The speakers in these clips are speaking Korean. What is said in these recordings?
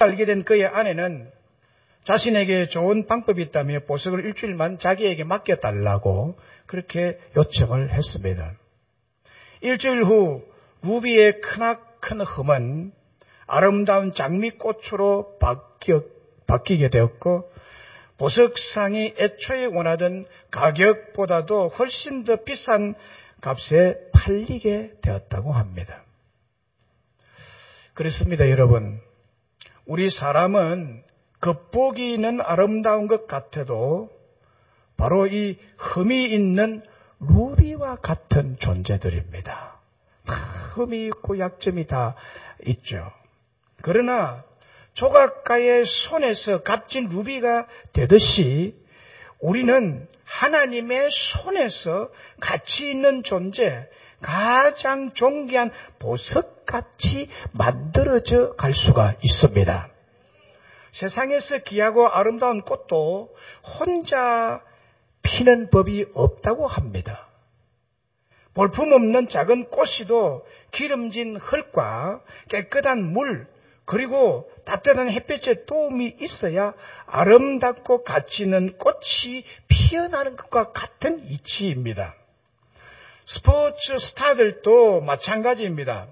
알게 된 그의 아내는 자신에게 좋은 방법이 있다며 보석을 일주일만 자기에게 맡겨달라고 그렇게 요청을 했습니다. 일주일 후 루비의 크나큰 흠은 아름다운 장미꽃으로 바뀌게 되었고 보석상이 애초에 원하던 가격보다도 훨씬 더 비싼 값에 팔리게 되었다고 합니다. 그렇습니다, 여러분. 우리 사람은 겉보기는 아름다운 것 같아도 바로 이 흠이 있는 루비와 같은 존재들입니다. 흠이 있고 약점이 다 있죠. 그러나 조각가의 손에서 값진 루비가 되듯이 우리는 하나님의 손에서 가치 있는 존재, 가장 존귀한 보석같이 만들어져 갈 수가 있습니다. 세상에서 귀하고 아름다운 꽃도 혼자 피는 법이 없다고 합니다. 볼품없는 작은 꽃이도 기름진 흙과 깨끗한 물, 그리고 따뜻한 햇빛의 도움이 있어야 아름답고 가치 있는 꽃이 피어나는 것과 같은 이치입니다. 스포츠 스타들도 마찬가지입니다.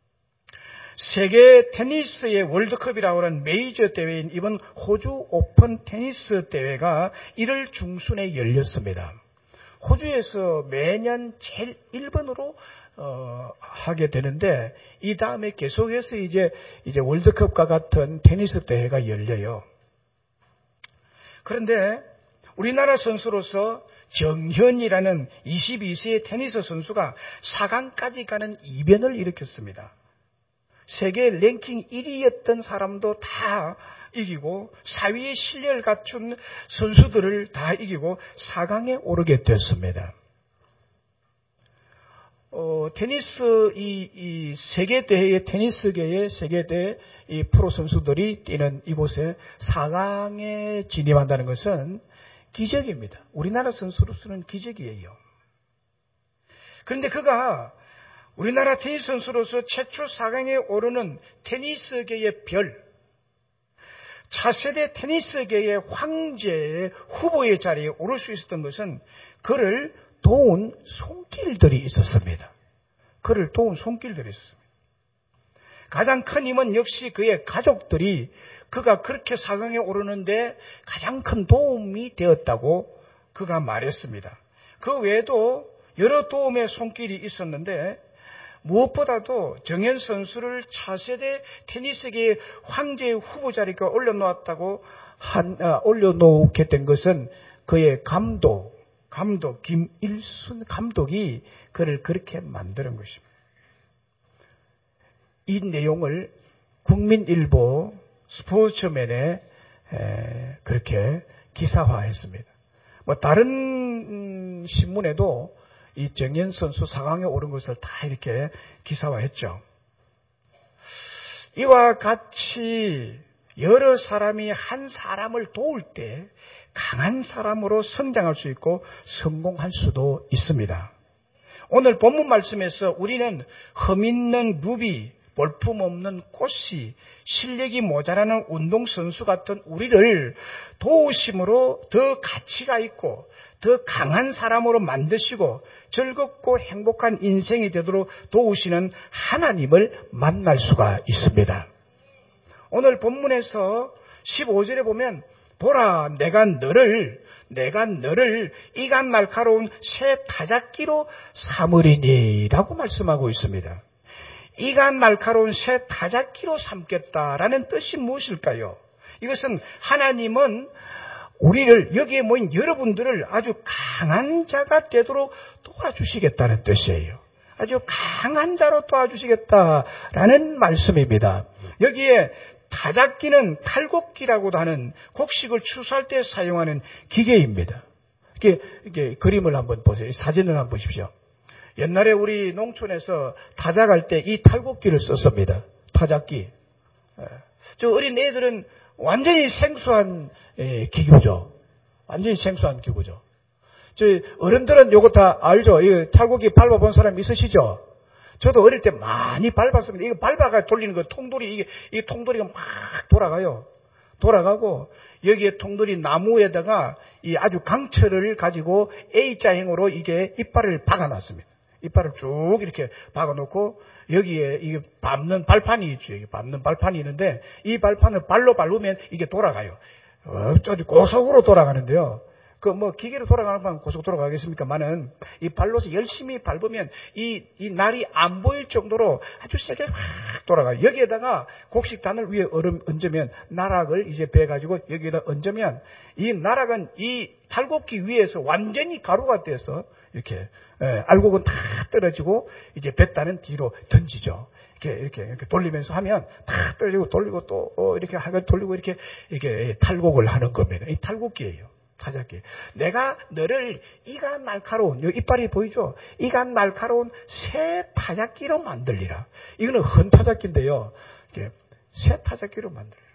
세계 테니스의 월드컵이라고 하는 메이저 대회인 이번 호주 오픈 테니스 대회가 1월 중순에 열렸습니다. 호주에서 매년 제일 1번으로 하게 되는데 이 다음에 계속해서 이제 월드컵과 같은 테니스 대회가 열려요. 그런데 우리나라 선수로서 정현이라는 22세의 테니스 선수가 4강까지 가는 이변을 일으켰습니다. 세계 랭킹 1위였던 사람도 다 이기고 4위의 실력을 갖춘 선수들을 다 이기고 4강에 오르게 됐습니다. 테니스 이 세계대회의 테니스계의 세계대회 이 프로 선수들이 뛰는 이곳에 4강에 진입한다는 것은 기적입니다. 우리나라 선수로서는 기적이에요. 그런데 그가 우리나라 테니스 선수로서 최초 4강에 오르는 테니스계의 별, 차세대 테니스계의 황제의 후보의 자리에 오를 수 있었던 것은 그를 도운 손길들이 있었습니다. 그를 도운 손길들이 있었습니다. 가장 큰 힘은 역시 그의 가족들이 그가 그렇게 4강에 오르는데 가장 큰 도움이 되었다고 그가 말했습니다. 그 외에도 여러 도움의 손길이 있었는데 무엇보다도 정현 선수를 차세대 테니스계의 황제의 후보 자리에 올려놓게 된 것은 그의 감독 김일순 감독이 그를 그렇게 만드는 것입니다. 이 내용을 국민일보 스포츠맨에 그렇게 기사화했습니다. 다른 신문에도 이 정현 선수 4강에 오른 것을 다 이렇게 기사화했죠. 이와 같이 여러 사람이 한 사람을 도울 때 강한 사람으로 성장할 수 있고 성공할 수도 있습니다. 오늘 본문 말씀에서 우리는 흠 있는 루비, 볼품없는 꽃이 실력이 모자라는 운동선수 같은 우리를 도우심으로 더 가치가 있고 더 강한 사람으로 만드시고 즐겁고 행복한 인생이 되도록 도우시는 하나님을 만날 수가 있습니다. 오늘 본문에서 15절에 보면 보라 내가 너를 이간 날카로운 새 타작기로 삼으리니 라고 말씀하고 있습니다. 이간 날카로운 새 타작기로 삼겠다라는 뜻이 무엇일까요? 이것은 하나님은 우리를 여기에 모인 여러분들을 아주 강한 자가 되도록 도와주시겠다는 뜻이에요. 아주 강한 자로 도와주시겠다라는 말씀입니다. 여기에 타작기는 탈곡기라고도 하는 곡식을 추수할 때 사용하는 기계입니다. 이게 그림을 한번 보세요. 사진을 한번 보십시오. 옛날에 우리 농촌에서 타작할 때 이 탈곡기를 썼습니다. 타작기. 저 어린 애들은 완전히 생소한 기구죠. 완전히 생소한 기구죠. 저 어른들은 요거 다 알죠. 이 탈곡기 밟아본 사람 있으시죠? 저도 어릴 때 많이 밟았습니다. 이거 밟아가 돌리는 거 통돌이, 이 통돌이가 막 돌아가요. 돌아가고, 여기에 통돌이 나무에다가 이 아주 강철을 가지고 A자형으로 이게 이빨을 박아놨습니다. 이빨을 쭉 이렇게 박아놓고, 여기에 이게 밟는 발판이 있죠. 여기 밟는 발판이 있는데, 이 발판을 발로 밟으면 이게 돌아가요. 아주 고속으로 돌아가는데요. 기계로 돌아가는 건 고속도로 가겠습니까만은, 이 발로서 열심히 밟으면, 이 날이 안 보일 정도로 아주 세게 확 돌아가요. 여기에다가 곡식단을 위에 얹으면, 나락을 이제 베가지고 여기에다 얹으면, 이 나락은 이 탈곡기 위에서 완전히 가루가 돼서, 이렇게, 알곡은 다 떨어지고, 이제 뱃단은 뒤로 던지죠. 이렇게 돌리면서 하면, 다 돌리고 또, 이렇게 하고 돌리고 이렇게 탈곡을 하는 겁니다. 이 탈곡기예요. 타작기. 내가 너를 이가 날카로운, 이빨이 보이죠? 이가 날카로운 새 타작기로 만들리라. 이거는 헌 타작기인데요. 새 타작기로 만들리라.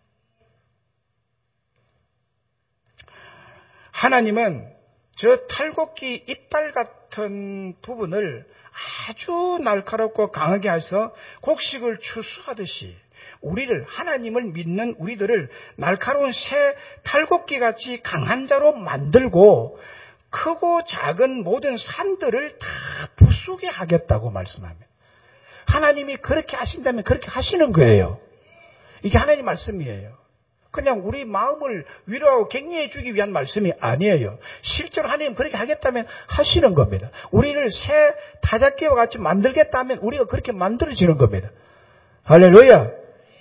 하나님은 저 탈곡기 이빨 같은 부분을 아주 날카롭고 강하게 해서 곡식을 추수하듯이 우리를, 하나님을 믿는 우리들을 날카로운 새 탈곡기같이 강한 자로 만들고 크고 작은 모든 산들을 다 부수게 하겠다고 말씀합니다. 하나님이 그렇게 하신다면 그렇게 하시는 거예요. 이게 하나님 말씀이에요. 그냥 우리 마음을 위로하고 격려해 주기 위한 말씀이 아니에요. 실제로 하나님 그렇게 하겠다면 하시는 겁니다. 우리를 새 타작기와 같이 만들겠다 하면 우리가 그렇게 만들어지는 겁니다. 할렐루야.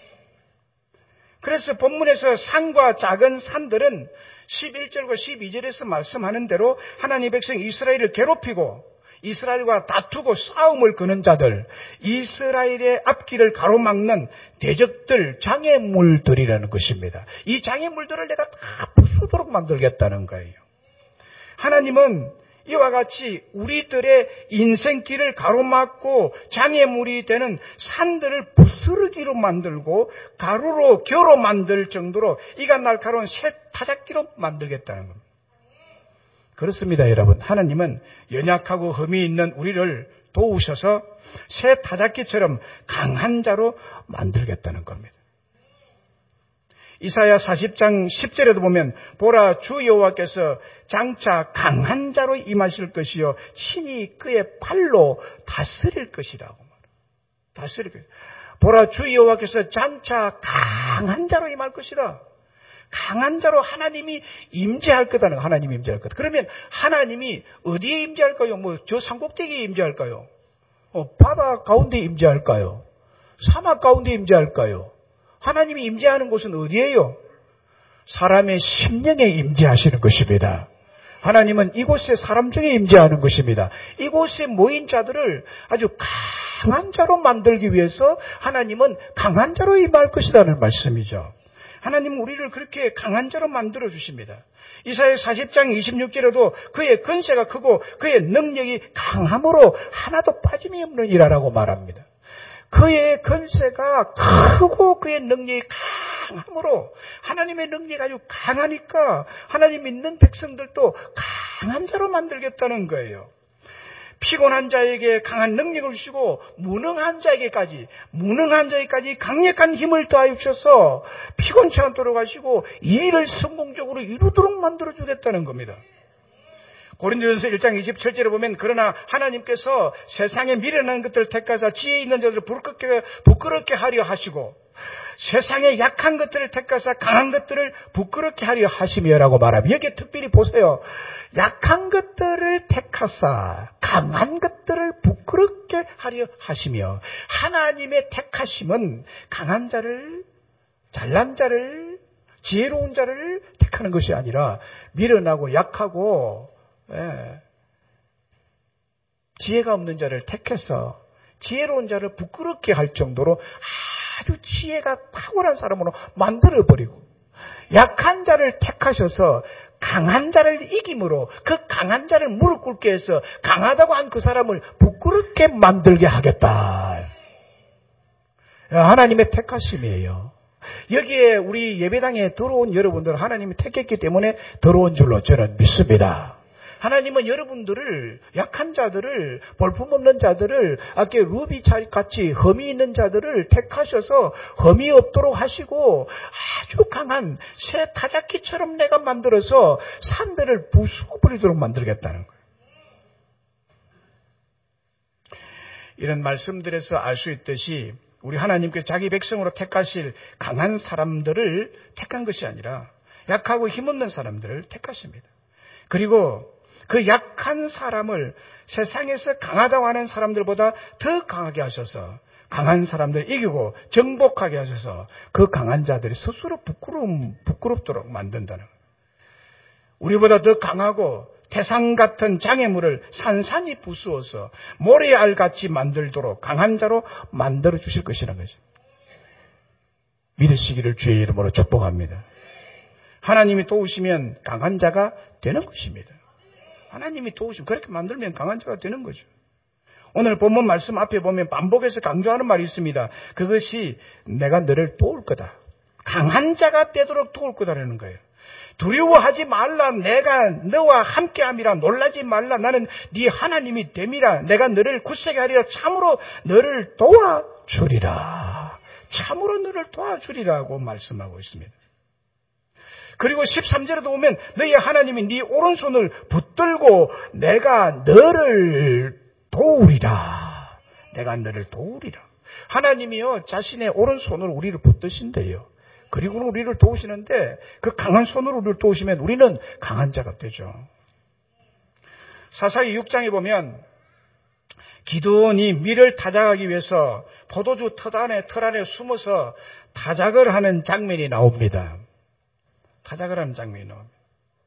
그래서 본문에서 산과 작은 산들은 11절과 12절에서 말씀하는 대로 하나님의 백성 이스라엘을 괴롭히고 이스라엘과 다투고 싸움을 거는 자들, 이스라엘의 앞길을 가로막는 대적들, 장애물들이라는 것입니다. 이 장애물들을 내가 다 부수도록 만들겠다는 거예요. 하나님은 이와 같이 우리들의 인생길을 가로막고 장애물이 되는 산들을 부스러기로 만들고 가루로 겨로 만들 정도로 이가 날카로운 새 타작기로 만들겠다는 겁니다. 그렇습니다, 여러분. 하나님은 연약하고 흠이 있는 우리를 도우셔서 새 타작기처럼 강한 자로 만들겠다는 겁니다. 이사야 40장 10절에도 보면 보라 주 여호와께서 장차 강한 자로 임하실 것이요 친히 그의 팔로 다스릴 것이라고 말합니다. 다스릴 것이다. 보라 주 여호와께서 장차 강한 자로 임할 것이다. 강한 자로 하나님이 임재할 거다는 하나님이 임재할 거다. 그러면 하나님이 어디에 임재할까요? 저 산꼭대기에 임재할까요? 바다 가운데 임재할까요? 사막 가운데 임재할까요? 하나님이 임재하는 곳은 어디예요? 사람의 심령에 임재하시는 것입니다. 하나님은 이곳에 사람 중에 임재하는 것입니다. 이곳에 모인 자들을 아주 강한 자로 만들기 위해서 하나님은 강한 자로 임할 것이라는 말씀이죠. 하나님은 우리를 그렇게 강한 자로 만들어 주십니다. 이사야 40장 26절에도 그의 권세가 크고 그의 능력이 강함으로 하나도 빠짐이 없느니라라고 말합니다. 그의 권세가 크고 그의 능력이 강함으로 하나님의 능력이 아주 강하니까 하나님 믿는 백성들도 강한 자로 만들겠다는 거예요. 피곤한 자에게 강한 능력을 주시고 무능한 자에게까지 강력한 힘을 더하여 주셔서 피곤치 않도록 하시고 일을 성공적으로 이루도록 만들어주겠다는 겁니다. 고린도전서 1장 27절에 보면 그러나 하나님께서 세상에 미련한 것들을 택하사 지혜 있는 자들을 부끄럽게 하려 하시고 세상에 약한 것들을 택하사 강한 것들을 부끄럽게 하려 하시며라고 말합니다. 여기에 특별히 보세요. 약한 것들을 택하사 강한 것들을 부끄럽게 하려 하시며 하나님의 택하심은 강한 자를 잘난 자를 지혜로운 자를 택하는 것이 아니라 미련하고 약하고 지혜가 없는 자를 택해서 지혜로운 자를 부끄럽게 할 정도로 아주 지혜가 탁월한 사람으로 만들어버리고 약한 자를 택하셔서 강한 자를 이김으로 그 강한 자를 무릎 꿇게 해서 강하다고 한 그 사람을 부끄럽게 만들게 하겠다. 하나님의 택하심이에요. 여기에 우리 예배당에 들어온 여러분들 하나님이 택했기 때문에 들어온 줄로 저는 믿습니다. 하나님은 여러분들을, 약한 자들을, 볼품없는 자들을, 아까 루비 같이 흠이 있는 자들을 택하셔서 흠이 없도록 하시고 아주 강한 새 타작기처럼 내가 만들어서 산들을 부수어버리도록 만들겠다는 거예요. 이런 말씀들에서 알 수 있듯이 우리 하나님께서 자기 백성으로 택하실 강한 사람들을 택한 것이 아니라 약하고 힘없는 사람들을 택하십니다. 그리고 그 약한 사람을 세상에서 강하다고 하는 사람들보다 더 강하게 하셔서 강한 사람들을 이기고 정복하게 하셔서 그 강한 자들이 스스로 부끄럽도록 만든다는 거예요. 우리보다 더 강하고 태산 같은 장애물을 산산이 부수어서 모래알같이 만들도록 강한 자로 만들어 주실 것이라는 거죠. 믿으시기를 주의 이름으로 축복합니다. 하나님이 도우시면 강한 자가 되는 것입니다. 하나님이 도우시면 그렇게 만들면 강한 자가 되는 거죠. 오늘 본문 말씀 앞에 보면 반복해서 강조하는 말이 있습니다. 그것이 내가 너를 도울 거다. 강한 자가 되도록 도울 거다라는 거예요. 두려워하지 말라. 내가 너와 함께함이라. 놀라지 말라. 나는 네 하나님이 됨이라. 내가 너를 굳세게 하리라. 참으로 너를 도와주리라. 참으로 너를 도와주리라고 말씀하고 있습니다. 그리고 13절에도 보면 너희 하나님이 네 오른손을 붙들고 내가 너를 도우리라. 내가 너를 도우리라. 하나님이요 자신의 오른손으로 우리를 붙드신대요. 그리고 우리를 도우시는데 그 강한 손으로 우리를 도우시면 우리는 강한 자가 되죠. 사사기 6장에 보면 기드온이 밀을 타작하기 위해서 포도주 틀 안에 숨어서 타작을 하는 장면이 나옵니다. 타작을 하는 장면이 나옵니다.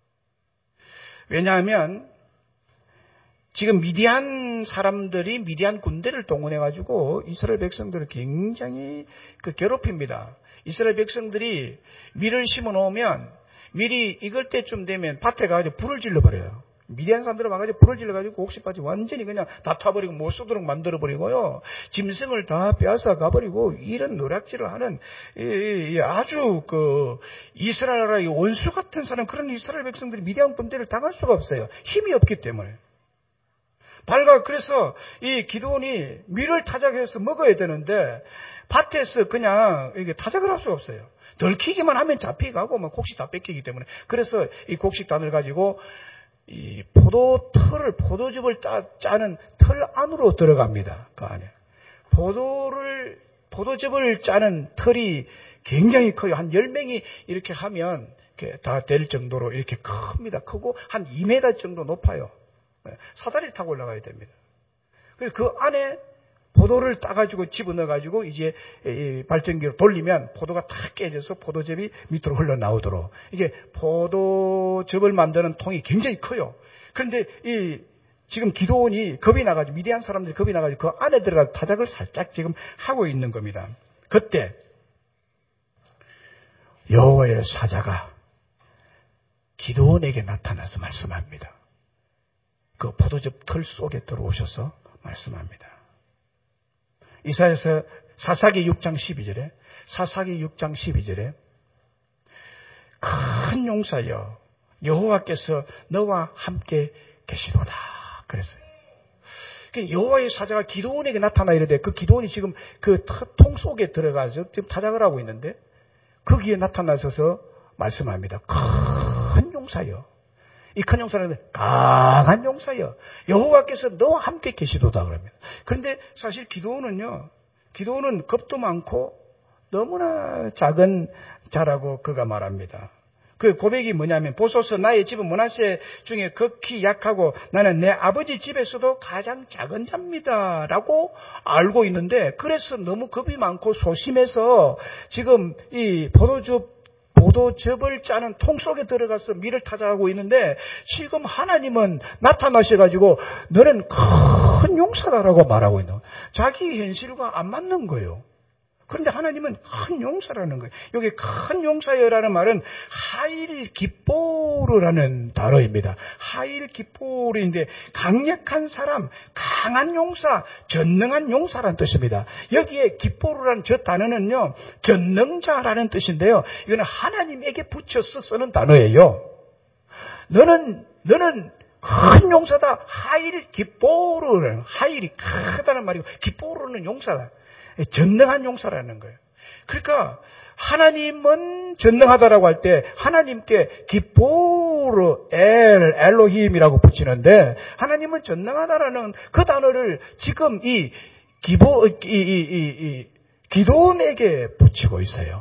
왜냐하면 지금 미디안 사람들이 미디안 군대를 동원해가지고 이스라엘 백성들을 굉장히 괴롭힙니다. 이스라엘 백성들이 밀을 심어 놓으면 밀이 익을 때쯤 되면 밭에 가가지고 불을 질러버려요. 미디안 사람들은 와가지고 불을 질러가지고 옥시까지 완전히 그냥 다 타버리고 못 쓰도록 만들어버리고요. 짐승을 다 빼앗아 가버리고 이런 노략질을 하는 아주 이스라엘의 원수 같은 사람 그런 이스라엘 백성들이 미디안 군대를 당할 수가 없어요. 힘이 없기 때문에. 그래서 이 기드온이 밀을 타작해서 먹어야 되는데 밭에서 그냥 이게 타작을 할 수가 없어요. 덜키기만 하면 잡히가고 곡식 다 뺏기기 때문에. 그래서 이 곡식단을 가지고 이 포도즙을 짜는 틀 안으로 들어갑니다. 그 안에. 포도즙을 짜는 틀이 굉장히 커요. 한 10명이 이렇게 하면 다 될 정도로 이렇게 큽니다. 크고 한 2m 정도 높아요. 사다리를 타고 올라가야 됩니다. 그래서 그 안에 포도를 따가지고 집어넣어가지고 이제 발전기로 돌리면 포도가 다 깨져서 포도즙이 밑으로 흘러나오도록. 이게 포도즙을 만드는 통이 굉장히 커요. 그런데 지금 기드온이 겁이 나가지고 미디안 사람들이 겁이 나가지고 그 안에 들어가 타작을 살짝 지금 하고 있는 겁니다. 그때 여호와의 사자가 기드온에게 나타나서 말씀합니다. 그 포도즙 틀 속에 들어오셔서 말씀합니다. 이사야서 사사기 6장 12절에 큰 용사여 여호와께서 너와 함께 계시도다 그랬어요. 여호와의 사자가 기드온에게 나타나 이르되 그 기드온이 지금 그 통 속에 들어가서 지금 타작을 하고 있는데 거기에 나타나셔서 말씀합니다. 큰 용사여. 이 큰 용사는 강한 용사여 여호와께서 너와 함께 계시도다 그럽니다. 그런데 사실 기드온은 겁도 많고 너무나 작은 자라고 그가 말합니다. 그 고백이 뭐냐면 보소서 나의 집은 므낫세 중에 극히 약하고 나는 내 아버지 집에서도 가장 작은 자입니다 라고 알고 있는데 그래서 너무 겁이 많고 소심해서 지금 이 포도즙을 짜는 통 속에 들어가서 밀을 타작하고 있는데 지금 하나님은 나타나셔가지고 너는 큰 용사다라고 말하고 있는 거예요. 자기 현실과 안 맞는 거예요. 그런데 하나님은 큰 용사라는 거예요. 여기 큰 용사여라는 말은 하일 기포르라는 단어입니다. 하일 기포르인데 강력한 사람, 강한 용사, 전능한 용사라는 뜻입니다. 여기에 기포르라는 저 단어는요, 전능자라는 뜻인데요. 이거는 하나님에게 붙여서 쓰는 단어예요. 너는 큰 용사다. 하일 기뽀르는, 하일이 크다는 말이고 기뽀르는 용사다. 전능한 용사라는 거예요. 그러니까 하나님은 전능하다라고 할 때 하나님께 기뽀르 엘로힘이라고 붙이는데, 하나님은 전능하다라는 그 단어를 지금 기도원에게 붙이고 있어요.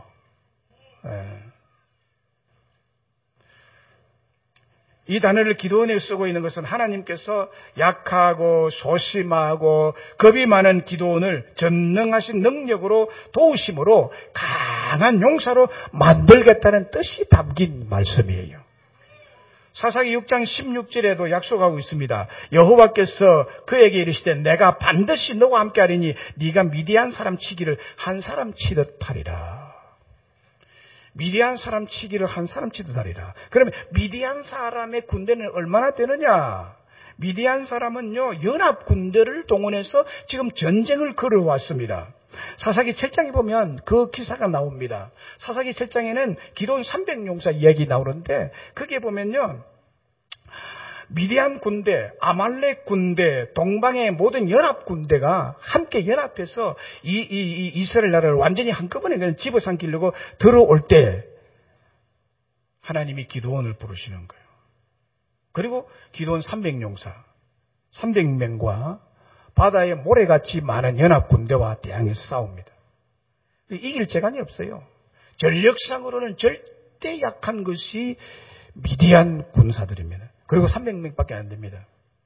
이 단어를 기도원에 쓰고 있는 것은 하나님께서 약하고 소심하고 겁이 많은 기도원을 전능하신 능력으로 도우심으로 강한 용사로 만들겠다는 뜻이 담긴 말씀이에요. 사사기 6장 16절에도 약속하고 있습니다. 여호와께서 그에게 이르시되 내가 반드시 너와 함께 하리니 네가 미디안 사람 치기를 한 사람 치듯 하리라. 미디안 사람 치기를 한 사람 치듯 하리라. 그러면 미디안 사람의 군대는 얼마나 되느냐? 미디안 사람은요, 연합 군대를 동원해서 지금 전쟁을 걸어왔습니다. 사사기 7장에 보면 그 기사가 나옵니다. 사사기 7장에는 기도원 300용사 이야기 나오는데, 거기에 보면요, 미디안 군대, 아말렉 군대, 동방의 모든 연합 군대가 함께 연합해서 이스라엘 나라를 완전히 한꺼번에 그냥 집어삼키려고 들어올 때 하나님이 기도원을 부르시는 거예요. 그리고 기도원 300용사, 300명과 바다에 모래같이 많은 연합 군대와 대항해서 싸웁니다. 이길 재간이 없어요. 전력상으로는 절대 약한 것이 미디안 군사들입니다. 그리고 300명밖에 안 됩니다.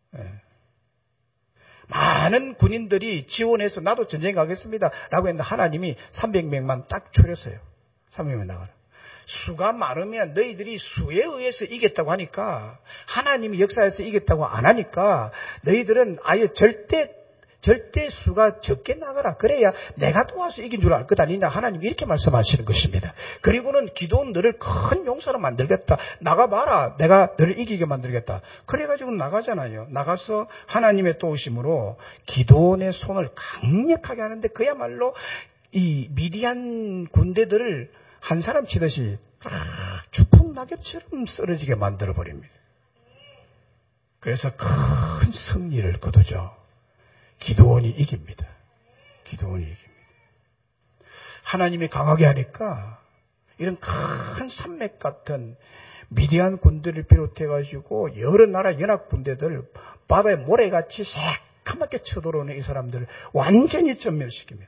많은 군인들이 지원해서 나도 전쟁 가겠습니다 라고 했는데 하나님이 300명만 딱 추렸어요. 300명 나가라. 수가 많으면 너희들이 수에 의해서 이겼다고 하니까, 하나님이 역사에서 이겼다고 안 하니까 너희들은 아예 절대 수가 적게 나가라. 그래야 내가 도와서 이긴 줄 알 것 아니냐. 하나님이 이렇게 말씀하시는 것입니다. 그리고는 기도원 너를 큰 용사로 만들겠다. 나가봐라. 내가 너를 이기게 만들겠다. 그래가지고 나가잖아요. 나가서 하나님의 도우심으로 기도원의 손을 강력하게 하는데, 그야말로 이 미디안 군대들을 한 사람 치듯이 주풍 낙엽처럼 쓰러지게 만들어버립니다. 그래서 큰 승리를 거두죠. 기도원이 이깁니다. 기도원이 이깁니다. 하나님이 강하게 하니까 이런 큰 산맥 같은 미디안 군대를 비롯해가지고 여러 나라 연합 군대들, 바다에 모래같이 새까맣게 쳐들어오는 이 사람들을 완전히 전멸시킵니다.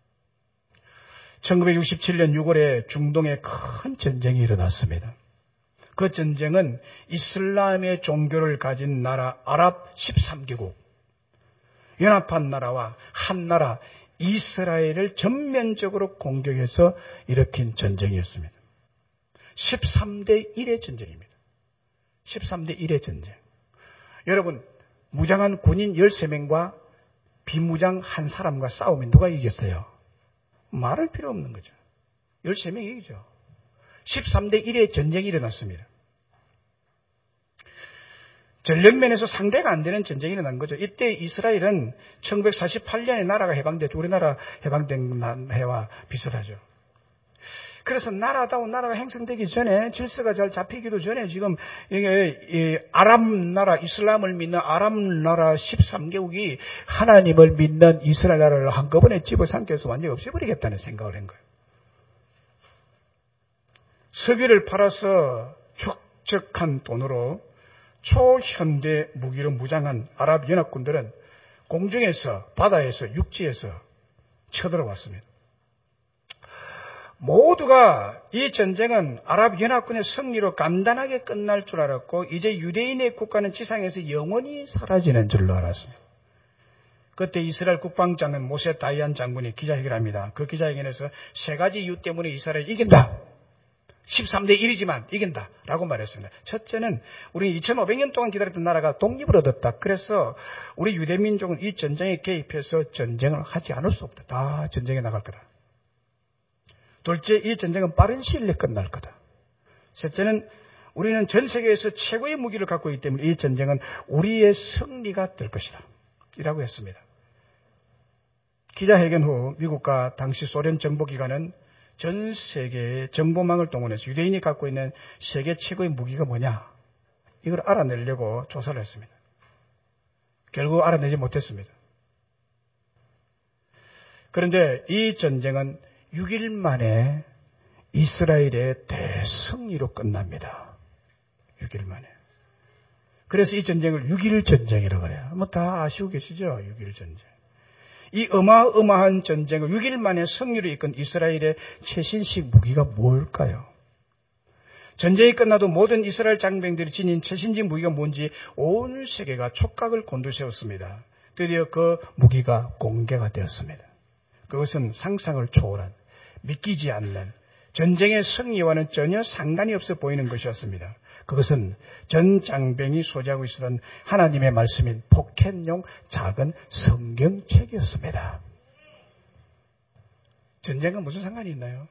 1967년 6월에 중동에 큰 전쟁이 일어났습니다. 그 전쟁은 이슬람의 종교를 가진 나라 아랍 13개국, 연합한 나라와 한 나라 이스라엘을 전면적으로 공격해서 일으킨 전쟁이었습니다. 13대 1의 전쟁입니다. 13대 1의 전쟁. 여러분, 무장한 군인 13명과 비무장 한 사람과 싸우면 누가 이겼어요? 말할 필요 없는 거죠. 13명이 이기죠. 13대 1의 전쟁이 일어났습니다. 전력면에서 상대가 안 되는 전쟁이 일어난 거죠. 이때 이스라엘은 1948년에 나라가 해방됐죠. 우리나라 해방된 해와 비슷하죠. 그래서 나라다운 나라가 형성되기 전에, 질서가 잘 잡히기도 전에 지금 이게 아랍 나라, 이슬람을 믿는 아랍 나라 13개국이 하나님을 믿는 이스라엘 나라를 한꺼번에 집어삼켜서 완전히 없애버리겠다는 생각을 한 거예요. 석유를 팔아서 혁적한 돈으로 초현대 무기로 무장한 아랍 연합군들은 공중에서, 바다에서, 육지에서 쳐들어왔습니다. 모두가 이 전쟁은 아랍 연합군의 승리로 간단하게 끝날 줄 알았고, 이제 유대인의 국가는 지상에서 영원히 사라지는 줄로 알았습니다. 그때 이스라엘 국방장관 모세 다이안 장군이 기자회견합니다. 그 기자회견에서 세 가지 이유 때문에 이스라엘이 이긴다. 13대 1이지만 이긴다 라고 말했습니다. 첫째는 우리 2500년 동안 기다렸던 나라가 독립을 얻었다. 그래서 우리 유대민족은 이 전쟁에 개입해서 전쟁을 하지 않을 수 없다. 다 전쟁에 나갈 거다. 둘째, 이 전쟁은 빠른 시일 내에 끝날 거다. 셋째는 우리는 전 세계에서 최고의 무기를 갖고 있기 때문에 이 전쟁은 우리의 승리가 될 것이다. 이라고 했습니다. 기자회견 후 미국과 당시 소련 정보기관은 전 세계의 정보망을 동원해서 유대인이 갖고 있는 세계 최고의 무기가 뭐냐? 이걸 알아내려고 조사를 했습니다. 결국 알아내지 못했습니다. 그런데 이 전쟁은 6일 만에 이스라엘의 대승리로 끝납니다. 6일 만에. 그래서 이 전쟁을 6일 전쟁이라고 그래요. 뭐 다 아시고 계시죠? 6일 전쟁. 이 어마어마한 전쟁을 6일 만에 승리로 이끈 이스라엘의 최신식 무기가 뭘까요? 전쟁이 끝나도 모든 이스라엘 장병들이 지닌 최신식 무기가 뭔지 온 세계가 촉각을 곤두세웠습니다. 드디어 그 무기가 공개가 되었습니다. 그것은 상상을 초월한, 믿기지 않는, 전쟁의 승리와는 전혀 상관이 없어 보이는 것이었습니다. 그것은 전 장병이 소지하고 있었던 하나님의 말씀인 포켓용 작은 성경책이었습니다. 전쟁과 무슨 상관이 있나요?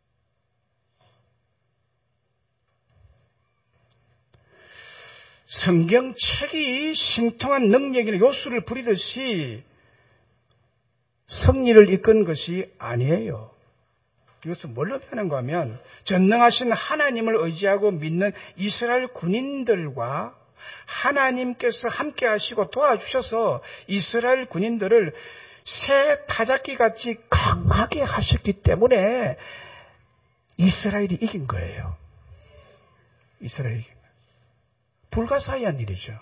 성경책이 신통한 능력이나 요술을 부리듯이 승리를 이끈 것이 아니에요. 이것은 뭘로 표현한가 하면 전능하신 하나님을 의지하고 믿는 이스라엘 군인들과 하나님께서 함께 하시고 도와주셔서 이스라엘 군인들을 새 타작기 같이 강하게 하셨기 때문에 이스라엘이 이긴 거예요. 이스라엘이 이긴 거예요. 불가사의한 일이죠.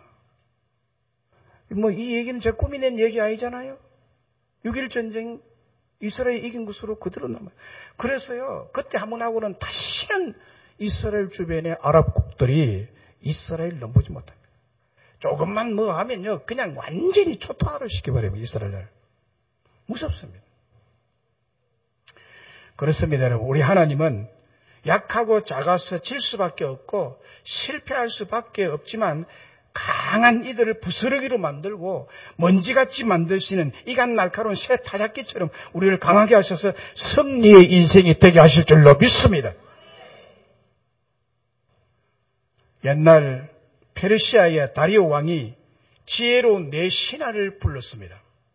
뭐 이 얘기는 제가 꾸미낸 얘기 아니잖아요. 6.1 전쟁 이스라엘이 이긴 것으로 그대로 남아요. 그래서요, 그때 한번 하고는 다시는 이스라엘 주변의 아랍국들이 이스라엘 넘보지 못합니다. 조금만 뭐 하면요, 그냥 완전히 초토화를 시켜버립니다, 이스라엘을. 무섭습니다. 그렇습니다, 여러분. 우리 하나님은 약하고 작아서 질 수밖에 없고 실패할 수밖에 없지만 강한 이들을 부스러기로 만들고 먼지같이 만드시는 이간 날카로운 새 타작기처럼 우리를 강하게 하셔서 승리의 인생이 되게 하실 줄로 믿습니다. 옛날 페르시아의 다리오 왕이 지혜로운 네 신하를 불렀습니다.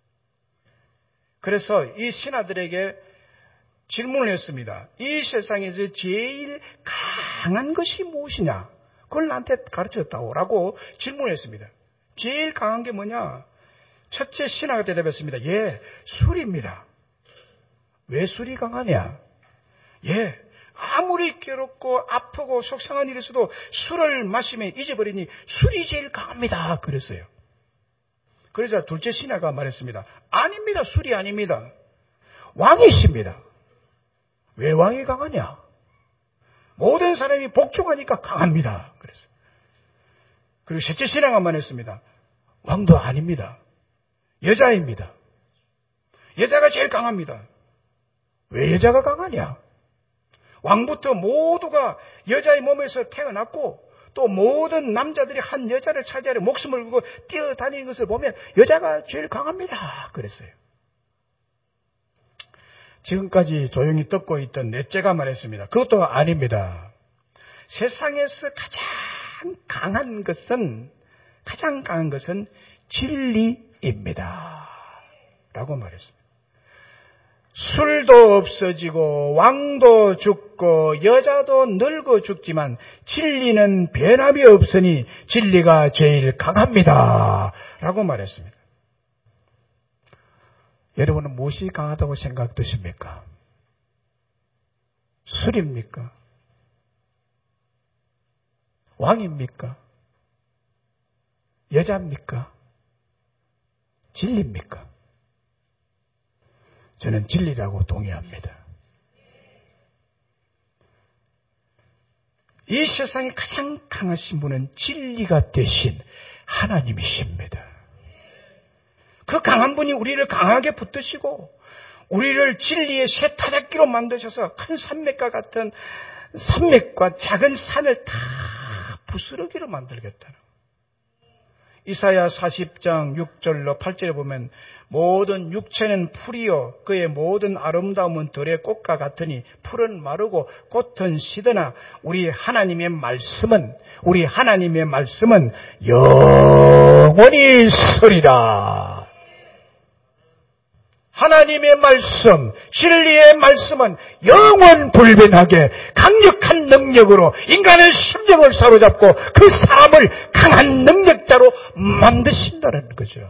그래서 이 신하들에게 질문을 했습니다. 이 세상에서 제일 강한 것이 무엇이냐? 그걸 나한테 가르쳤다고 라고 질문을 했습니다. 제일 강한 게 뭐냐? 첫째 신하가 대답했습니다. 예, 술입니다. 왜 술이 강하냐? 예, 아무리 괴롭고 아프고 속상한 일이 있어도 술을 마시면 잊어버리니 술이 제일 강합니다. 그랬어요. 그러자 둘째 신하가 말했습니다. 아닙니다. 술이 아닙니다. 왕이십니다. 왜 왕이 강하냐? 모든 사람이 복종하니까 강합니다. 그랬어요. 그리고 셋째 신하가 말했습니다. 왕도 아닙니다. 여자입니다. 여자가 제일 강합니다. 왜 여자가 강하냐? 왕부터 모두가 여자의 몸에서 태어났고 또 모든 남자들이 한 여자를 차지하려 목숨을 걸고 뛰어다니는 것을 보면 여자가 제일 강합니다. 그랬어요. 지금까지 조용히 듣고 있던 넷째가 말했습니다. 그것도 아닙니다. 세상에서 가장 강한 것은 진리입니다. 라고 말했습니다. 술도 없어지고 왕도 죽고 여자도 늙어 죽지만 진리는 변함이 없으니 진리가 제일 강합니다. 라고 말했습니다. 여러분은 무엇이 강하다고 생각되십니까? 술입니까? 왕입니까? 여자입니까? 진리입니까? 저는 진리라고 동의합니다. 이 세상에 가장 강하신 분은 진리가 되신 하나님이십니다. 그 강한 분이 우리를 강하게 붙드시고 우리를 진리의 새 타작기로 만드셔서 큰 산맥과 같은 산맥과 작은 산을 다 부스러기로 만들겠다는. 이사야 40장 6절로 8절에 보면 모든 육체는 풀이요 그의 모든 아름다움은 들의 꽃과 같으니 풀은 마르고 꽃은 시드나 우리 하나님의 말씀은 영원히 서리라. 하나님의 말씀, 진리의 말씀은 영원 불변하게 강력한 능력으로 인간의 심령을 사로잡고 그 사람을 강한 능력자로 만드신다는 거죠.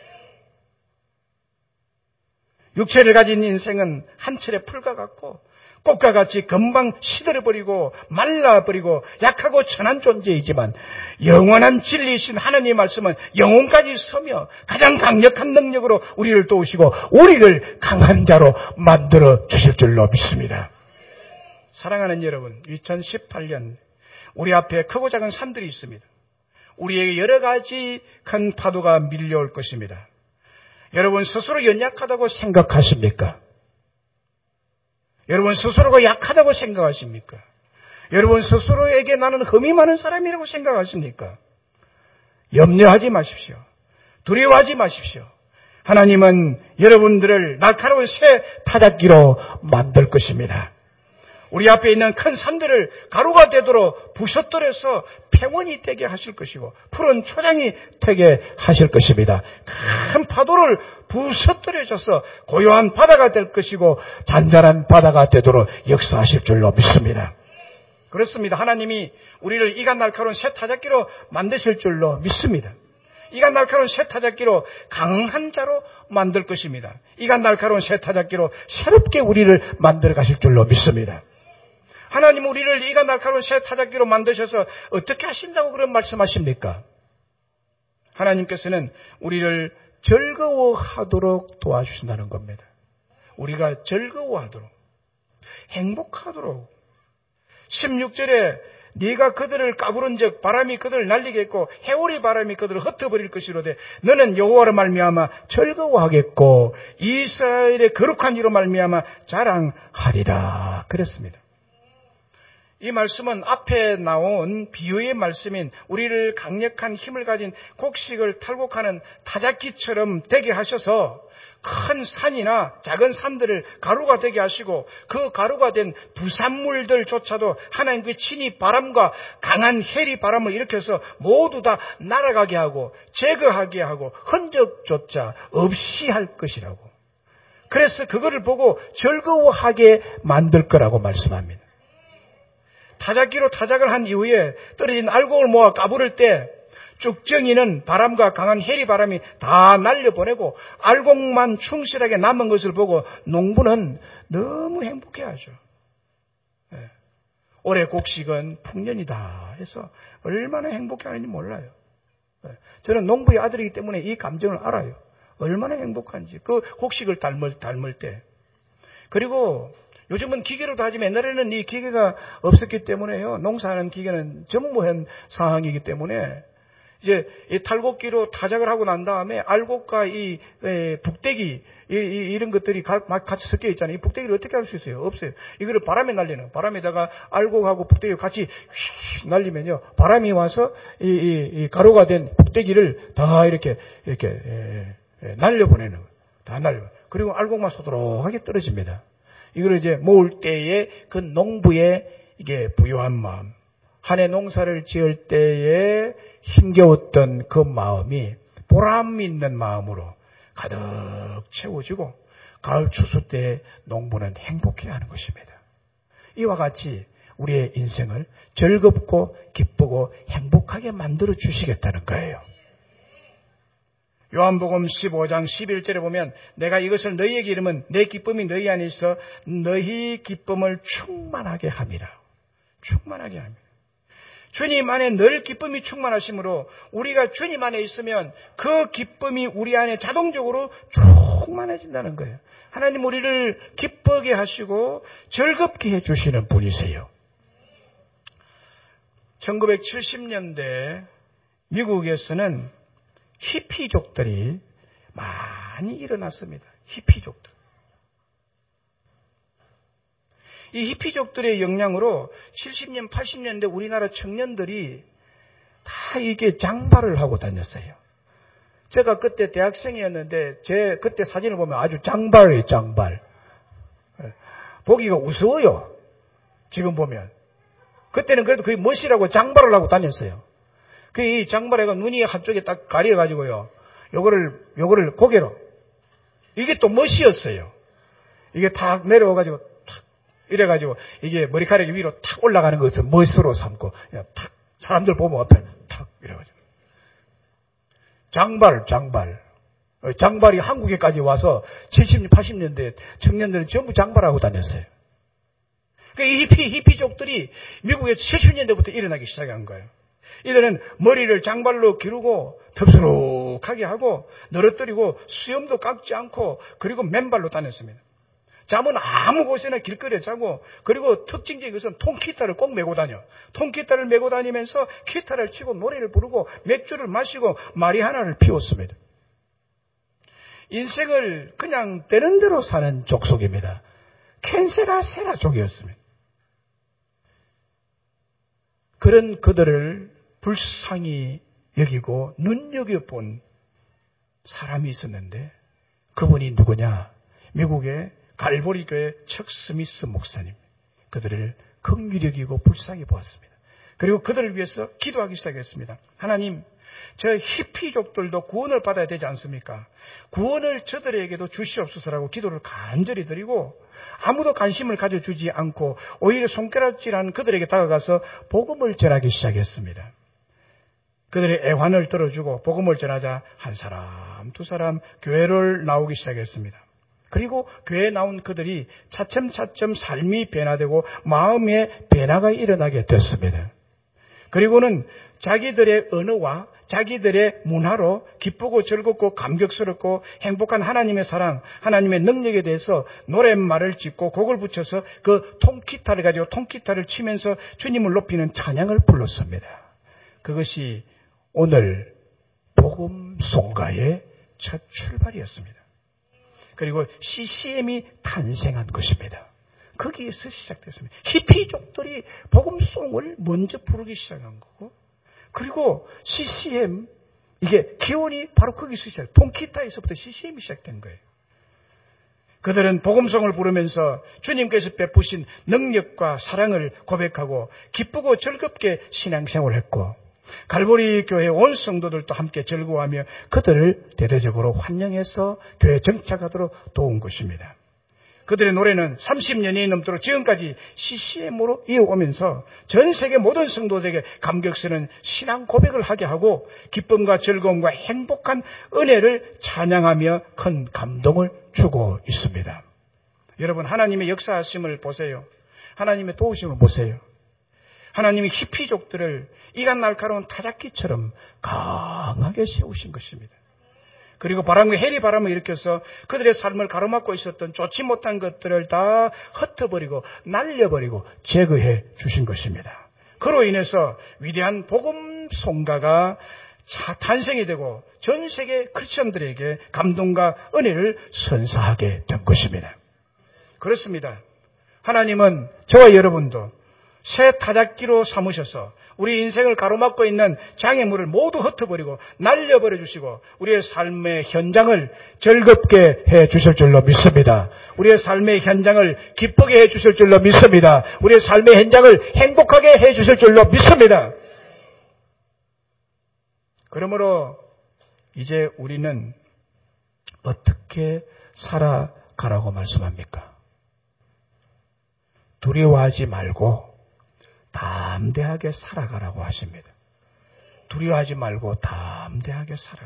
육체를 가진 인생은 한 철의 풀과 같고 꽃과 같이 금방 시들어버리고 말라버리고 약하고 천한 존재이지만 영원한 진리이신 하나님의 말씀은 영혼까지 서며 가장 강력한 능력으로 우리를 도우시고 우리를 강한 자로 만들어 주실 줄로 믿습니다. 사랑하는 여러분, 2018년 우리 앞에 크고 작은 산들이 있습니다. 우리에게 여러 가지 큰 파도가 밀려올 것입니다. 여러분 스스로 연약하다고 생각하십니까? 여러분 스스로가 약하다고 생각하십니까? 여러분 스스로에게 나는 흠이 많은 사람이라고 생각하십니까? 염려하지 마십시오. 두려워하지 마십시오. 하나님은 여러분들을 날카로운 새 타작기로 만들 것입니다. 우리 앞에 있는 큰 산들을 가루가 되도록 부셔뜨려서 평원이 되게 하실 것이고 푸른 초장이 되게 하실 것입니다. 큰 파도를 부셔뜨려져서 고요한 바다가 될 것이고 잔잔한 바다가 되도록 역사하실 줄로 믿습니다. 그렇습니다. 하나님이 우리를 이간 날카로운 새 타작기로 만드실 줄로 믿습니다. 이간 날카로운 새 타작기로 강한 자로 만들 것입니다. 이간 날카로운 새 타작기로 새롭게 우리를 만들어 가실 줄로 믿습니다. 하나님은 우리를 이간 날카로운 새 타작기로 만드셔서 어떻게 하신다고 그런 말씀하십니까? 하나님께서는 우리를 즐거워하도록 도와주신다는 겁니다. 우리가 즐거워하도록, 행복하도록. 16절에 네가 그들을 까부른즉 바람이 그들을 날리겠고 해오리 바람이 그들을 흩어버릴 것이로되 너는 여호와로 말미암아 즐거워하겠고 이스라엘의 거룩한 이로 말미암아 자랑하리라 그랬습니다. 이 말씀은 앞에 나온 비유의 말씀인 우리를 강력한 힘을 가진 곡식을 탈곡하는 타작기처럼 되게 하셔서 큰 산이나 작은 산들을 가루가 되게 하시고 그 가루가 된 부산물들조차도 하나님 그 친히 바람과 강한 해리 바람을 일으켜서 모두 다 날아가게 하고 제거하게 하고 흔적조차 없이 할 것이라고. 그래서 그거를 보고 즐거워하게 만들 거라고 말씀합니다. 타작기로 타작을 한 이후에 떨어진 알곡을 모아 까부를 때 쭉정이는 바람과 강한 해리 바람이 다 날려보내고 알곡만 충실하게 남은 것을 보고 농부는 너무 행복해하죠. 올해 곡식은 풍년이다 해서 얼마나 행복해하는지 몰라요. 저는 농부의 아들이기 때문에 이 감정을 알아요. 얼마나 행복한지 그 곡식을 닮을 때. 그리고 요즘은 기계로도 하지만 옛날에는 이 기계가 없었기 때문에요. 농사하는 기계는 전무한 상황이기 때문에 이제 이 탈곡기로 타작을 하고 난 다음에 알곡과 이 북대기 이런 것들이 같이 섞여 있잖아요. 이 북대기를 어떻게 할 수 있어요? 없어요. 이거를 바람에 날리는 바람에다가 알곡하고 북대기가 같이 휙 날리면요. 바람이 와서 이 가루가 된 북대기를 다 이렇게 날려보내는 거예요. 다 날려. 그리고 알곡만 소드록하게 떨어집니다. 이걸 이제 모을 때에 그 농부의 이게 부유한 마음, 한 해 농사를 지을 때에 힘겨웠던 그 마음이 보람 있는 마음으로 가득 채워지고 가을 추수 때 농부는 행복해하는 것입니다. 이와 같이 우리의 인생을 즐겁고 기쁘고 행복하게 만들어 주시겠다는 거예요. 요한복음 15장 11절에 보면 내가 이것을 너희에게 이르면 내 기쁨이 너희 안에 있어 너희 기쁨을 충만하게 함이라. 충만하게 합니다. 주님 안에 늘 기쁨이 충만하시므로 우리가 주님 안에 있으면 그 기쁨이 우리 안에 자동적으로 충만해진다는 거예요. 하나님 우리를 기쁘게 하시고 즐겁게 해주시는 분이세요. 1970년대 미국에서는 히피족들이 많이 일어났습니다. 히피족들. 이 히피족들의 영향으로 70년, 80년대 우리나라 청년들이 다 이게 장발을 하고 다녔어요. 제가 그때 대학생이었는데 제 그때 사진을 보면 아주 장발이에요, 장발. 보기가 우스워요. 지금 보면. 그때는 그래도 거의 멋이라고 장발을 하고 다녔어요. 그 이 장발에가 눈이 한쪽에 딱 가려가지고요. 요거를 고개로 이게 또 멋이었어요. 이게 탁 내려와가지고 탁 이래가지고 이게 머리카락이 위로 탁 올라가는 것을 멋으로 삼고 그냥 탁 사람들 보면 앞에 탁 이래가지고 장발이 한국에까지 와서 70년 80년대 청년들은 전부 장발하고 다녔어요. 그러니까 이 히피족들이 미국에서 70년대부터 일어나기 시작한 거예요. 이들은 머리를 장발로 기르고 덥수룩하게 하고 늘어뜨리고 수염도 깎지 않고 그리고 맨발로 다녔습니다. 잠은 아무 곳에나 길거리에 자고 그리고 특징적인 것은 통기타를 꼭 메고 다녀. 통기타를 메고 다니면서 기타를 치고 노래를 부르고 맥주를 마시고 마리화나를 피웠습니다. 인생을 그냥 되는 대로 사는 족속입니다. 캔세라 족이었습니다. 그런 그들을 불쌍히 여기고 눈여겨본 사람이 있었는데 그분이 누구냐? 미국의 갈보리 교회 척 스미스 목사님. 그들을 긍휼히 여기고 불쌍히 보았습니다. 그리고 그들을 위해서 기도하기 시작했습니다. 하나님, 저 히피족들도 구원을 받아야 되지 않습니까? 구원을 저들에게도 주시옵소서라고 기도를 간절히 드리고 아무도 관심을 가져주지 않고 오히려 손가락질하는 그들에게 다가가서 복음을 전하기 시작했습니다. 그들의 애환을 들어주고 복음을 전하자 한 사람, 두 사람 교회를 나오기 시작했습니다. 그리고 교회에 나온 그들이 차츰차츰 삶이 변화되고 마음의 변화가 일어나게 됐습니다. 그리고는 자기들의 언어와 자기들의 문화로 기쁘고 즐겁고 감격스럽고 행복한 하나님의 사랑, 하나님의 능력에 대해서 노랫말을 짓고 곡을 붙여서 그 통기타를 가지고 통기타를 치면서 주님을 높이는 찬양을 불렀습니다. 그것이 오늘 복음송가의 첫 출발이었습니다. 그리고 CCM이 탄생한 것입니다. 거기에서 시작됐습니다. 히피족들이 복음송을 먼저 부르기 시작한 거고 그리고 CCM, 이게 기원이 바로 거기서 시작, 통기타에서부터 CCM이 시작된 거예요. 그들은 복음송을 부르면서 주님께서 베푸신 능력과 사랑을 고백하고 기쁘고 즐겁게 신앙생활을 했고 갈보리 교회 온 성도들도 함께 즐거워하며 그들을 대대적으로 환영해서 교회에 정착하도록 도운 것입니다. 그들의 노래는 30년이 넘도록 지금까지 CCM으로 이어오면서 전 세계 모든 성도들에게 감격스러운 신앙 고백을 하게 하고 기쁨과 즐거움과 행복한 은혜를 찬양하며 큰 감동을 주고 있습니다. 여러분, 하나님의 역사하심을 보세요. 하나님의 도우심을 보세요. 하나님이 히피족들을 이간 날카로운 타작기처럼 강하게 세우신 것입니다. 그리고 바람과 해리 바람을 일으켜서 그들의 삶을 가로막고 있었던 좋지 못한 것들을 다 흩어버리고 날려버리고 제거해 주신 것입니다. 그로 인해서 위대한 복음 송가가 탄생이 되고 전 세계 크리스천들에게 감동과 은혜를 선사하게 된 것입니다. 그렇습니다. 하나님은 저와 여러분도 새 타작기로 삼으셔서 우리 인생을 가로막고 있는 장애물을 모두 흩어버리고 날려버려 주시고 우리의 삶의 현장을 즐겁게 해 주실 줄로 믿습니다. 우리의 삶의 현장을 기쁘게 해 주실 줄로 믿습니다. 우리의 삶의 현장을 행복하게 해 주실 줄로 믿습니다. 그러므로 이제 우리는 어떻게 살아가라고 말씀합니까? 두려워하지 말고 담대하게 살아가라고 하십니다. 두려워하지 말고 담대하게 살아라.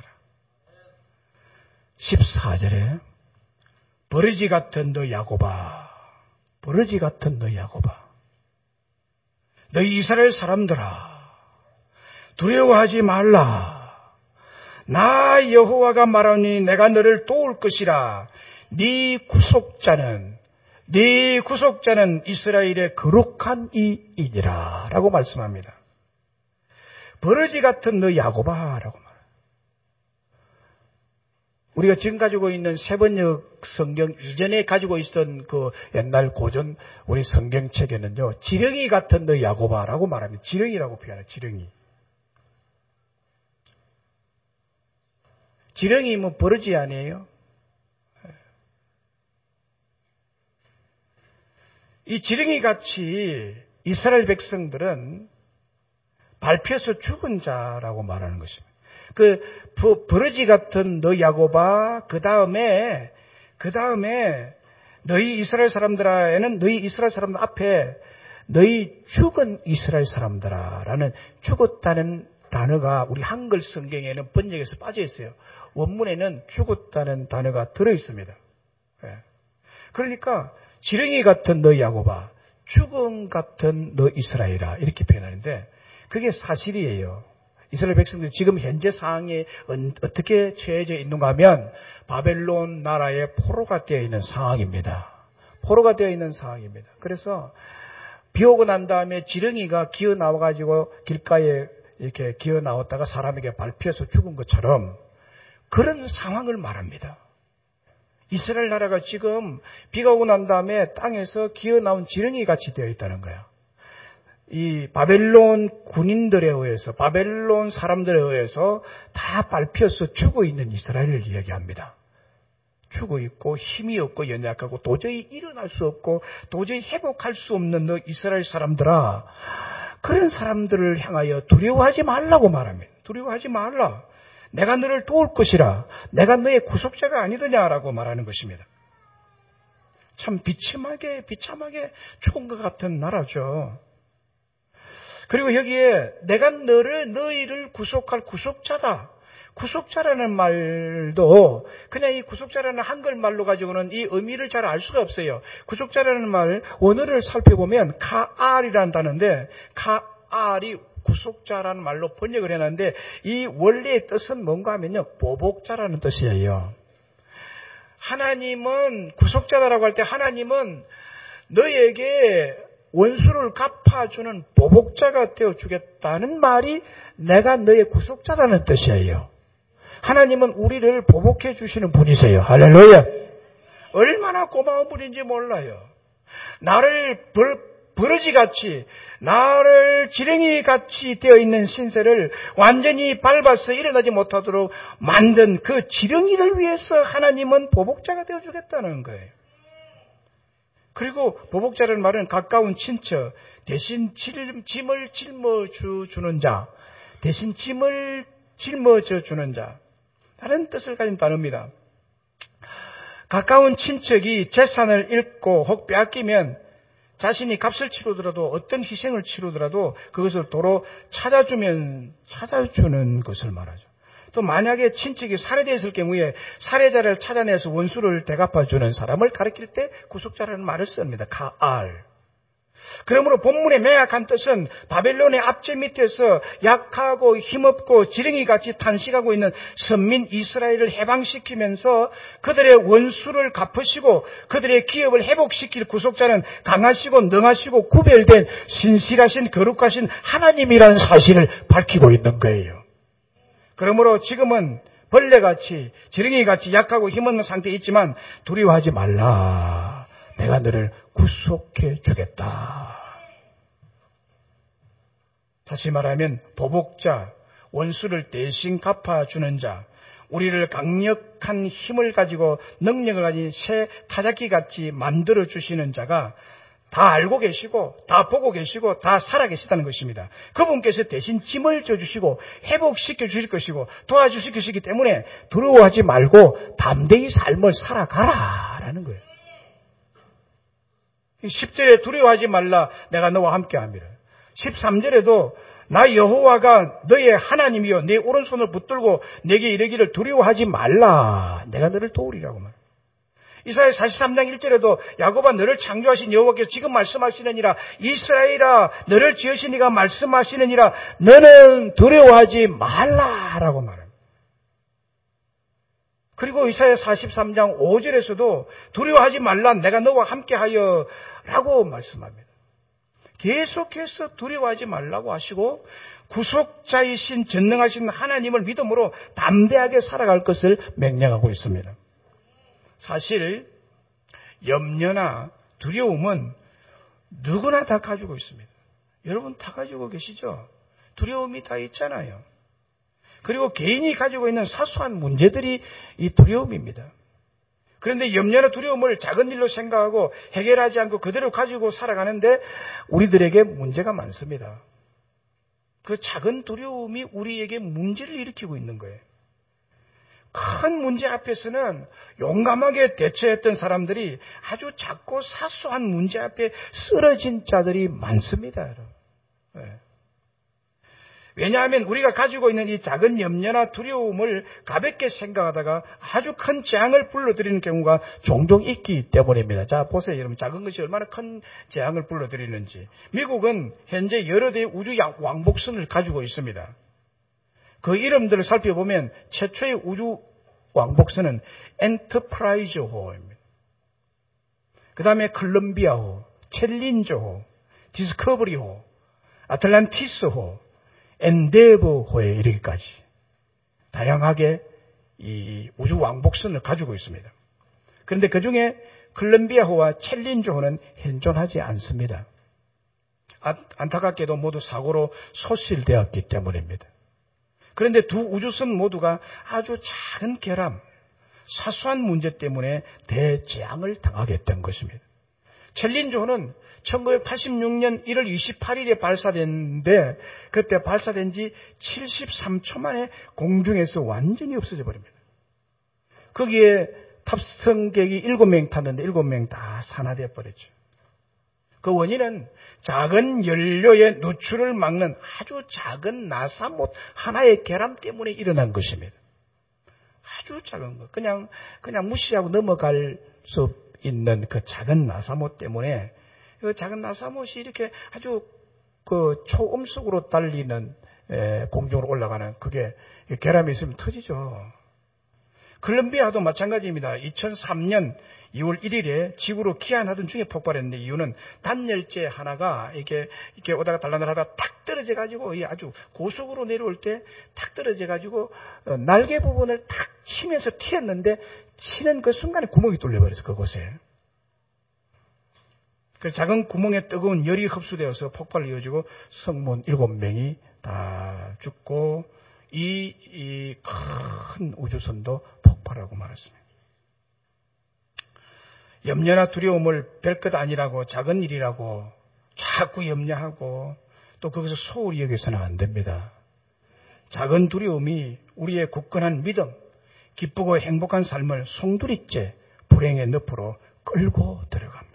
14절에 버러지 같은 너 야곱아, 버러지 같은 너 야곱아, 너희 이스라엘 사람들아, 두려워하지 말라. 나 여호와가 말하니 내가 너를 도울 것이라. 네 구속자는 이스라엘의 거룩한 이이니라 라고 말씀합니다. 버러지 같은 너 야곱아 라고 말합니다. 우리가 지금 가지고 있는 세번역 성경 이전에 가지고 있던 그 옛날 고전 우리 성경책에는요, 지렁이 같은 너 야곱아 라고 말합니다. 지렁이라고 표현해요. 지렁이 뭐 버러지 아니에요? 이 지렁이같이 이스라엘 백성들은 밟혀서 죽은 자라고 말하는 것입니다. 그 버러지 같은 너 야곱아, 그 다음에 그 다음에 너희 이스라엘 사람들아에는 너희 이스라엘 사람들 앞에 너희 죽은 이스라엘 사람들아라는 죽었다는 단어가 우리 한글 성경에는 번역에서 빠져 있어요. 원문에는 죽었다는 단어가 들어 있습니다. 그러니까 지렁이 같은 너 야곱아, 죽음 같은 너 이스라엘아 이렇게 표현하는데 그게 사실이에요. 이스라엘 백성들이 지금 현재 상황에 어떻게 처해져 있는가 하면 바벨론 나라의 포로가 되어 있는 상황입니다. 포로가 되어 있는 상황입니다. 그래서 비 오고 난 다음에 지렁이가 기어 나와가지고 길가에 이렇게 기어 나왔다가 사람에게 밟혀서 죽은 것처럼 그런 상황을 말합니다. 이스라엘 나라가 지금 비가 오고 난 다음에 땅에서 기어 나온 지렁이 같이 되어 있다는 거야. 이 바벨론 군인들에 의해서, 바벨론 사람들에 의해서 다 밟혀서 죽어 있는 이스라엘을 이야기합니다. 죽어 있고 힘이 없고 연약하고 도저히 일어날 수 없고 도저히 회복할 수 없는 너 이스라엘 사람들아, 그런 사람들을 향하여 두려워하지 말라고 말합니다. 두려워하지 말라. 내가 너를 도울 것이라. 내가 너의 구속자가 아니더냐라고 말하는 것입니다. 참 비참하게 죽은 것 같은 나라죠. 그리고 여기에 내가 너희를 구속할 구속자다. 구속자라는 말도 그냥 이 구속자라는 한글말로 가지고는 이 의미를 잘 알 수가 없어요. 구속자라는 말 원어를 살펴보면 카알이라는 단어인데 카알이 구속자라는 말로 번역을 해놨는데 이 원래의 뜻은 뭔가 하면요, 보복자라는 뜻이에요. 하나님은 구속자다라고 할 때 하나님은 너에게 원수를 갚아주는 보복자가 되어주겠다는 말이 내가 너의 구속자라는 뜻이에요. 하나님은 우리를 보복해 주시는 분이세요. 할렐루야. 얼마나 고마운 분인지 몰라요. 나를 버러지같이, 나를 지렁이같이 되어 있는 신세를 완전히 밟아서 일어나지 못하도록 만든 그 지렁이를 위해서 하나님은 보복자가 되어주겠다는 거예요. 그리고 보복자라는 말은 가까운 친척, 대신 짐을 짊어주는 자, 대신 짐을 짊어져주는 자, 다른 뜻을 가진 단어입니다. 가까운 친척이 재산을 잃고 혹 빼앗기면 자신이 값을 치르더라도 어떤 희생을 치르더라도 그것을 도로 찾아주는 것을 말하죠. 또 만약에 친척이 살해되었을 경우에 살해자를 찾아내서 원수를 대갚아주는 사람을 가리킬 때 구속자라는 말을 씁니다. 카알. 그러므로 본문의 명확한 뜻은 바벨론의 압제 밑에서 약하고 힘없고 지렁이같이 탄식하고 있는 선민 이스라엘을 해방시키면서 그들의 원수를 갚으시고 그들의 기업을 회복시킬 구속자는 강하시고 능하시고 구별된 신실하신 거룩하신 하나님이라는 사실을 밝히고 있는 거예요. 그러므로 지금은 벌레같이 지렁이같이 약하고 힘없는 상태에 있지만 두려워하지 말라. 내가 너를 구속해 주겠다. 다시 말하면 보복자, 원수를 대신 갚아주는 자, 우리를 강력한 힘을 가지고 능력을 가진 새 타작기같이 만들어주시는 자가 다 알고 계시고 다 보고 계시고 다 살아계시다는 것입니다. 그분께서 대신 짐을 져주시고 회복시켜 주실 것이고 도와주실 것이기 때문에 두려워하지 말고 담대히 삶을 살아가라라는 거예요. 10절에 두려워하지 말라, 내가 너와 함께함이라. 13절에도 나 여호와가 너의 하나님이여 내 오른손을 붙들고 내게 이르기를 두려워하지 말라, 내가 너를 도우리라고 말합니다. 이사야 43장 1절에도 야곱아 너를 창조하신 여호와께서 지금 말씀하시느니라, 이스라엘아 너를 지으신 이가 말씀하시느니라, 너는 두려워하지 말라라고 말합니다. 그리고 이사야 43장 5절에서도 두려워하지 말라, 내가 너와 함께하여 라고 말씀합니다. 계속해서 두려워하지 말라고 하시고 구속자이신 전능하신 하나님을 믿음으로 담대하게 살아갈 것을 명령하고 있습니다. 사실 염려나 두려움은 누구나 다 가지고 있습니다. 여러분 다 가지고 계시죠? 두려움이 다 있잖아요. 그리고 개인이 가지고 있는 사소한 문제들이 이 두려움입니다. 그런데 염려나 두려움을 작은 일로 생각하고 해결하지 않고 그대로 가지고 살아가는데 우리들에게 문제가 많습니다. 그 작은 두려움이 우리에게 문제를 일으키고 있는 거예요. 큰 문제 앞에서는 용감하게 대처했던 사람들이 아주 작고 사소한 문제 앞에 쓰러진 자들이 많습니다, 여러분. 네. 왜냐하면 우리가 가지고 있는 이 작은 염려나 두려움을 가볍게 생각하다가 아주 큰 재앙을 불러들이는 경우가 종종 있기 때문입니다. 자, 보세요. 여러분, 작은 것이 얼마나 큰 재앙을 불러들이는지. 미국은 현재 여러 대의 우주 왕복선을 가지고 있습니다. 그 이름들을 살펴보면 최초의 우주 왕복선은 엔터프라이즈호입니다. 그 다음에 콜럼비아호, 챌린저호, 디스커버리호, 아틀란티스호, 엔데버호에 이르기까지 다양하게 이 우주 왕복선을 가지고 있습니다. 그런데 그 중에 콜럼비아호와 챌린저호는 현존하지 않습니다. 안타깝게도 모두 사고로 소실되었기 때문입니다. 그런데 두 우주선 모두가 아주 작은 결함, 사소한 문제 때문에 대재앙을 당하게 된 것입니다. 챌린저호는 1986년 1월 28일에 발사됐는데 그때 발사된 지 73초 만에 공중에서 완전히 없어져 버립니다. 거기에 탑승객이 7명 탔는데 7명 다 산화되어 버렸죠. 그 원인은 작은 연료의 누출을 막는 아주 작은 나사못 하나의 결함 때문에 일어난 것입니다. 아주 작은 것. 그냥 무시하고 넘어갈 수 있는 그 작은 나사못 때문에 그 작은 나사못이 이렇게 아주 그 초음속으로 달리는 공중으로 올라가는 그게 결함이 있으면 터지죠. 콜롬비아도 마찬가지입니다. 2003년 2월 1일에 지구로 귀환하던 중에 폭발했는데 이유는 단열재 하나가 이렇게 오다가 달라달라하다가 탁 떨어져가지고 아주 고속으로 내려올 때 탁 떨어져가지고 날개 부분을 탁 치면서 튀었는데 치는 그 순간에 구멍이 뚫려버렸어요. 그곳에. 그래서 작은 구멍에 뜨거운 열이 흡수되어서 폭발을 이어지고 성문 7명이 다 죽고 이 큰 우주선도 폭발하고 말았습니다. 염려나 두려움을 별것 아니라고 작은 일이라고 자꾸 염려하고 또 거기서 소홀히 여겨서는 안 됩니다. 작은 두려움이 우리의 굳건한 믿음, 기쁘고 행복한 삶을 송두리째 불행의 늪으로 끌고 들어갑니다.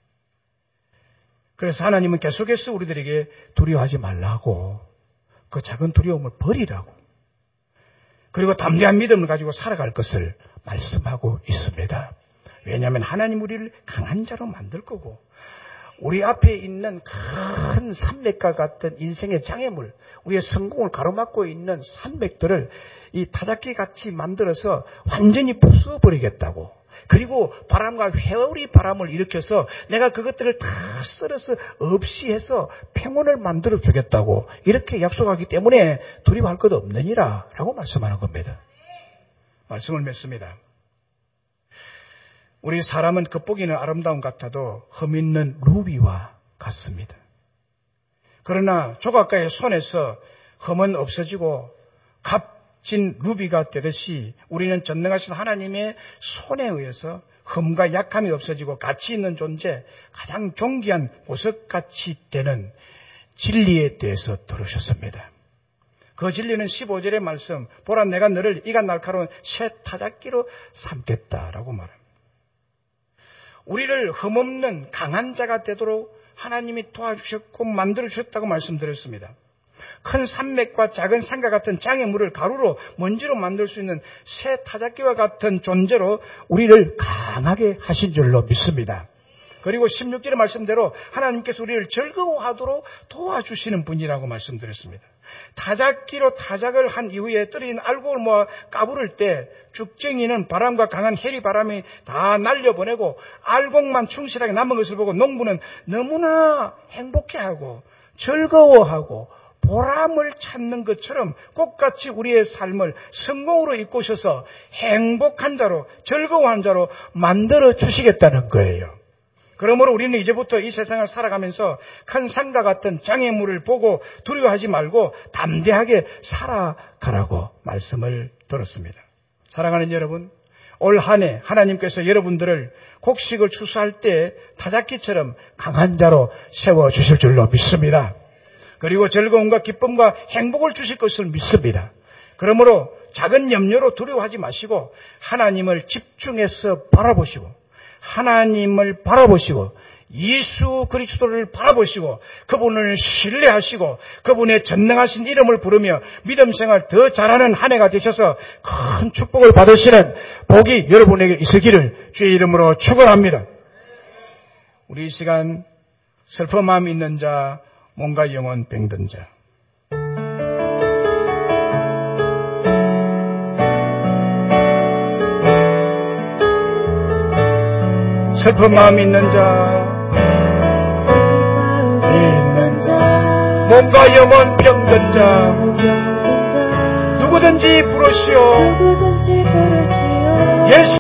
그래서 하나님은 계속해서 우리들에게 두려워하지 말라고 그 작은 두려움을 버리라고 그리고 담대한 믿음을 가지고 살아갈 것을 말씀하고 있습니다. 왜냐하면 하나님 우리를 강한 자로 만들 거고 우리 앞에 있는 큰 산맥과 같은 인생의 장애물, 우리의 성공을 가로막고 있는 산맥들을 이 타작기 같이 만들어서 완전히 부숴버리겠다고. 그리고 바람과 회오리 바람을 일으켜서 내가 그것들을 다 썰어서 없이 해서 평온을 만들어 주겠다고 이렇게 약속하기 때문에 두려워할 것 없느니라 라고 말씀하는 겁니다. 말씀을 맺습니다. 우리 사람은 겉보기는 아름다움 같아도 흠 있는 루비와 같습니다. 그러나 조각가의 손에서 흠은 없어지고 값진 루비가 되듯이 우리는 전능하신 하나님의 손에 의해서 흠과 약함이 없어지고 가치 있는 존재, 가장 존귀한 보석같이 되는 진리에 대해서 들으셨습니다. 그 진리는 15절의 말씀, 보라 내가 너를 이가 날카로운 새 타작기로 삼겠다라고 말합니다. 우리를 흠없는 강한 자가 되도록 하나님이 도와주셨고 만들어주셨다고 말씀드렸습니다. 큰 산맥과 작은 산과 같은 장애물을 가루로 먼지로 만들 수 있는 새 타작기와 같은 존재로 우리를 강하게 하신 줄로 믿습니다. 그리고 16절의 말씀대로 하나님께서 우리를 즐거워하도록 도와주시는 분이라고 말씀드렸습니다. 타작기로 타작을 한 이후에 떨어진 알곡을 모아 까부를 때 죽쟁이는 바람과 강한 해리바람이 다 날려보내고 알곡만 충실하게 남은 것을 보고 농부는 너무나 행복해하고 즐거워하고 보람을 찾는 것처럼 꽃같이 우리의 삶을 성공으로 이끄셔서 행복한 자로 즐거워한 자로 만들어 주시겠다는 거예요. 그러므로 우리는 이제부터 이 세상을 살아가면서 큰 산과 같은 장애물을 보고 두려워하지 말고 담대하게 살아가라고 말씀을 들었습니다. 사랑하는 여러분, 올 한 해 하나님께서 여러분들을 곡식을 추수할 때 타작기처럼 강한 자로 세워주실 줄로 믿습니다. 그리고 즐거움과 기쁨과 행복을 주실 것을 믿습니다. 그러므로 작은 염려로 두려워하지 마시고 하나님을 집중해서 바라보시고 하나님을 바라보시고 예수 그리스도를 바라보시고 그분을 신뢰하시고 그분의 전능하신 이름을 부르며 믿음 생활 더 잘하는 한 해가 되셔서 큰 축복을 받으시는 복이 여러분에게 있으기를 주의 이름으로 축원합니다. 우리 이 시간 슬픈 마음 있는 자, 몸과 영혼 병든 자, 슬픈 마음 있는 자, 몸과 영혼 병든 자, 누구든지 부르시오. 예수